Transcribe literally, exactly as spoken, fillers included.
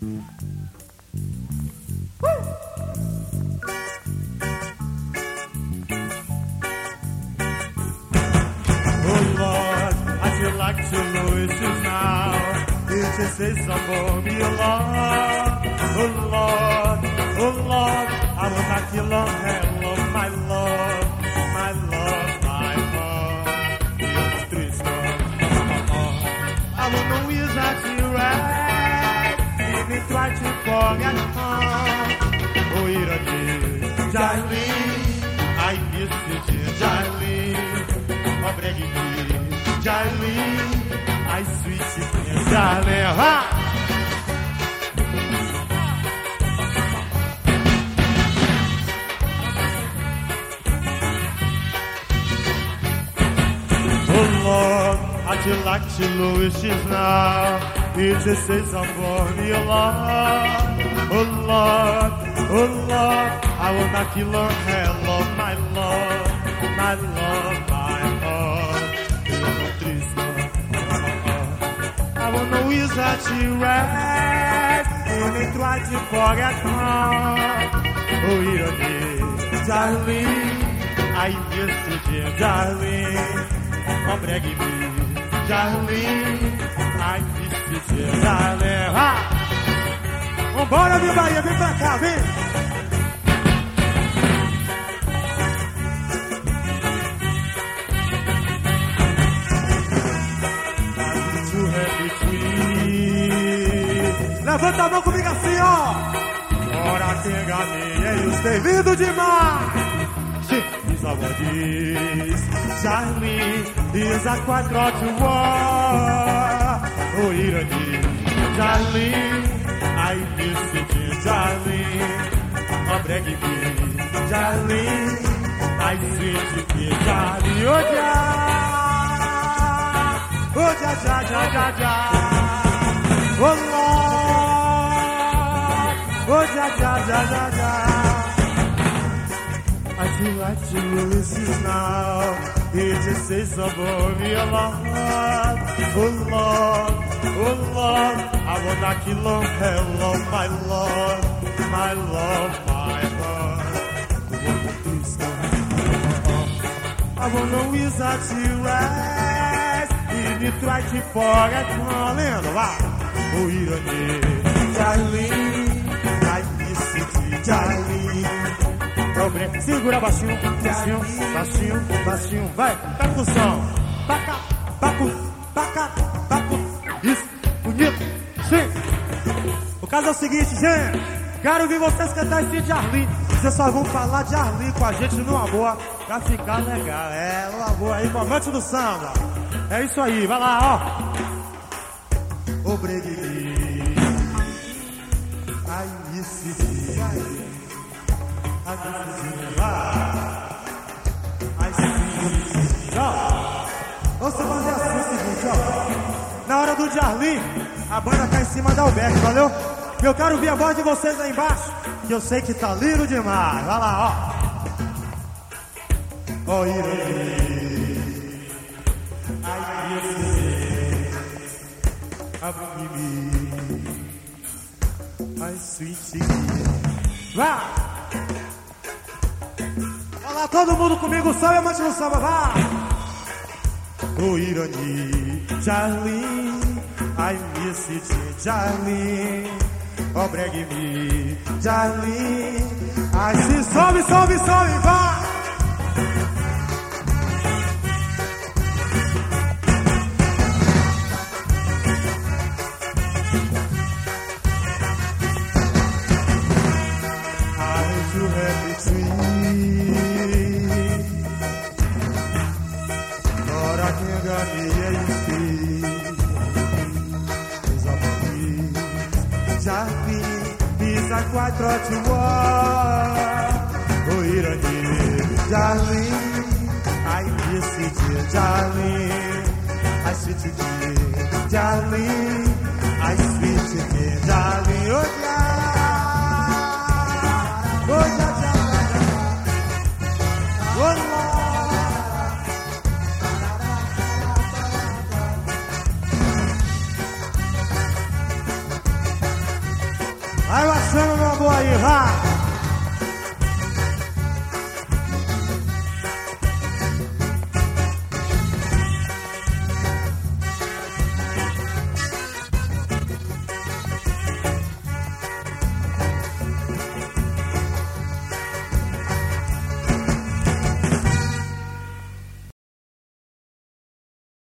Say some me along. Oh Lord, oh Lord, I will not kill on hell of my love, my love, my love. You're triste, I will know is that you right. If you try to forget home, oh, you're a dear, darling. I miss you, dear, darling. Oh, break it, darling. I sweet you, darling. Ha! Oh Lord, I feel like she wishes now. It just says I'm born your love. Oh Lord, oh Lord, I will not kill her hell of my love, my love, my heart. I will know is that she right. And they try to forget her. Oh, you're dear, darling. I miss you, dear, darling. Oh, break me, darling. I miss you, dear, darling. Ha! Vambora, minha Bahia, vem pra cá, vem! Levanta a mão comigo assim, ó. Ora que enganei, os vindo demais. Is a what is Charlie is a quadrot war. Oh, Irani, Charlie, I miss it, Charlie. Oh, break me, Charlie, I see it, Charlie. Oh, ja, oh, ja, ja, ja, ja, ja. Oh, Lord, oh, ja, ja, ja, ja, ja. I feel like you listen now. It just says above me a lot. Oh Lord, oh Lord, I will not kill on hell of my love, my love, my heart. I will know is that you rest. If you try to forget my land, oh Irani, Charlie, I miss it, Charlie. Segura baixinho, baixinho, baixinho, baixinho. Vai, percussão. Taca, taco, taca, taco. Isso, bonito, sim. O caso é o seguinte, gente. Quero ouvir vocês cantar esse de Arli. Vocês só vão falar de Arli com a gente numa boa, pra ficar legal. É, numa boa aí, com a amante do samba. É isso aí, vai lá, ó. Obrigado. Ai, isso, isso. Vamos fazer assim o seguinte, ó. Na hora do Jarlim, a banda tá em cima da Alberto, valeu? Eu quero ouvir a voz de vocês aí embaixo, que eu sei que tá lindo demais. Vai lá, ó. Ó, Irene. Ai, Irene. Abre-me. Ai, sweet. Vai! Olha lá, todo mundo comigo, salve a amante do samba, vai! Oh, Irani, Charlie, I miss it, Charlie. Oh, brag me, Charlie. Ai, se sobe, sobe, sobe, vai! Quatro to war. Oh, Irani, darling, I miss it, darling. I sweet it, darling. I sweet it, darling. Oh, yeah. Oh, yeah, yeah, yeah. Oh, Lord. Aí, Marcelo, meu amor aí, vai.